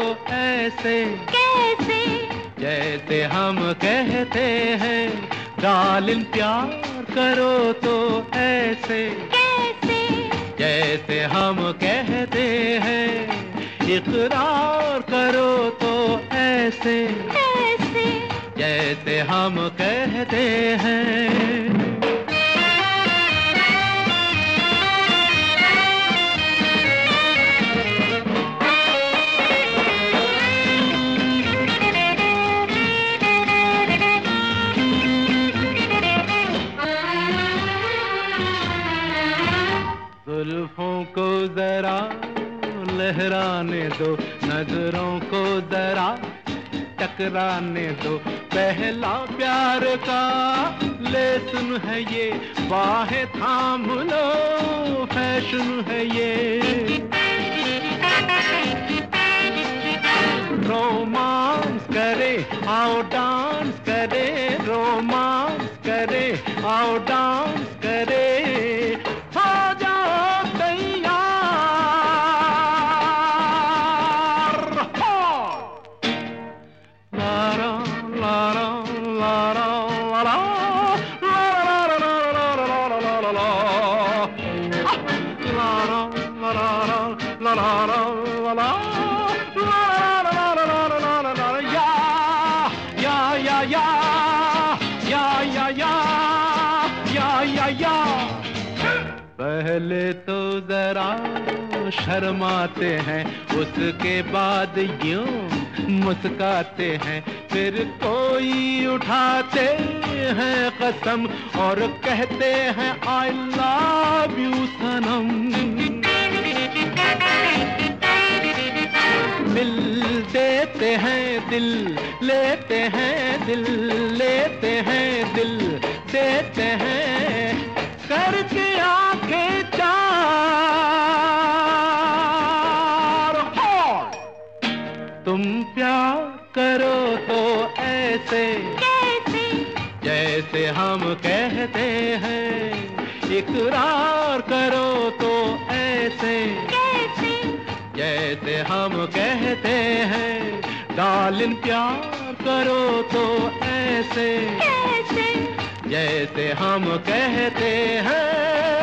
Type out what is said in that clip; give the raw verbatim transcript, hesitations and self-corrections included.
ऐसे कैसे जैसे हम कहते हैं डार्लिंग प्यार करो तो ऐसे कैसे जैसे हम कहते हैं इकरार करो तो ऐसे कैसे जैसे हम कहते हैं। जुल्फों को जरा लहराने दो, नजरों को जरा टकराने दो, पहला प्यार का लेसन है ये, बाहें थाम लो फैशन है ये। रोमांस करे आओ डांस करे, रोमांस करे आओ डांस करे, पहले तो जरा शर्माते हैं, उसके बाद यूं मुस्काते हैं, फिर कोई उठाते हैं कसम और कहते हैं आई लव यू सनम। मिल देते हैं दिल लेते हैं, दिल लेते हैं दिल देते हैं, करके आंखें चार तुम प्यार करो तो ऐसे कैसे जैसे हम कहते हैं, इकरार करो तो ऐसे कैसे जैसे हम कहते हैं, डार्लिंग प्यार करो तो ऐसे कैसे जैसे हम कहते हैं।